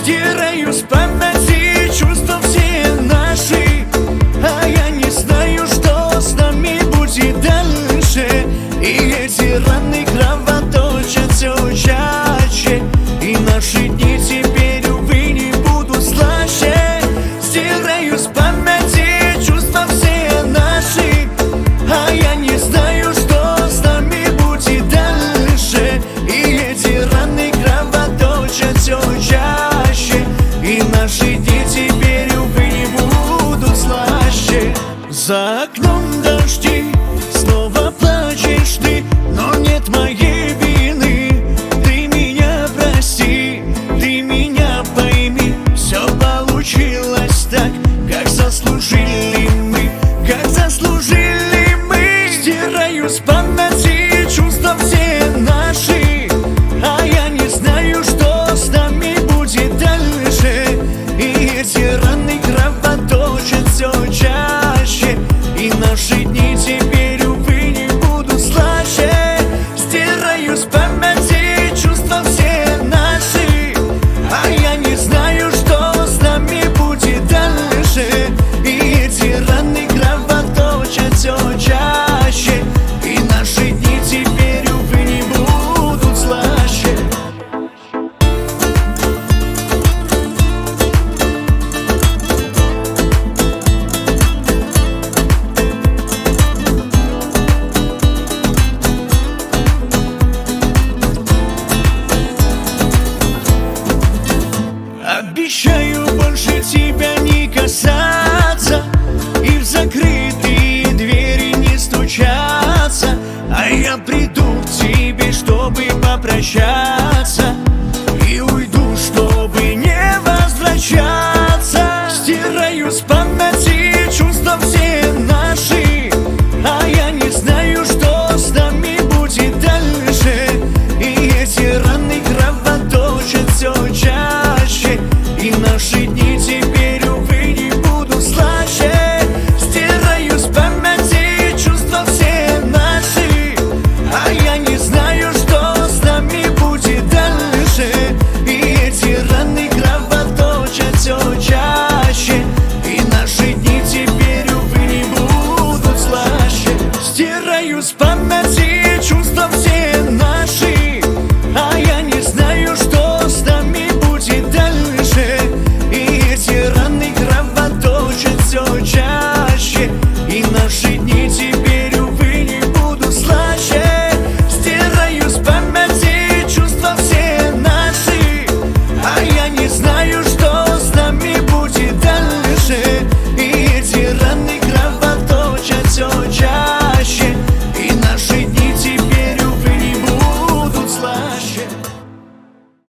Стираю с памяти чувства все наши, а я не знаю, что с нами будет дальше. И эти раны кровоточат все чаще, и наши дни теперь, увы, не будут слаще. Стираю с памяти чувства все наши, а я не знаю, что с нами будет дальше. И эти раны кровоточат все чаще, и наши дни теперь, увы, не будут слаще. За окном дожди, снова плачешь ты, но нет моей вины. Ты меня прости, ты меня пойми, все получилось так, как заслужили мы, как заслужили мы. Стираю с памяти чувства все наши, а я не знаю, что с нами будет дальше. И эти раны кровоточат все чаще, и наши дни теперь, увы, не будут слаще. Стираю с памяти чувства все наши, а я не знаю, что с нами будет дальше. И эти раны кровоточат все чаще, и наши дни теперь, увы, не будут слаще. Обещаю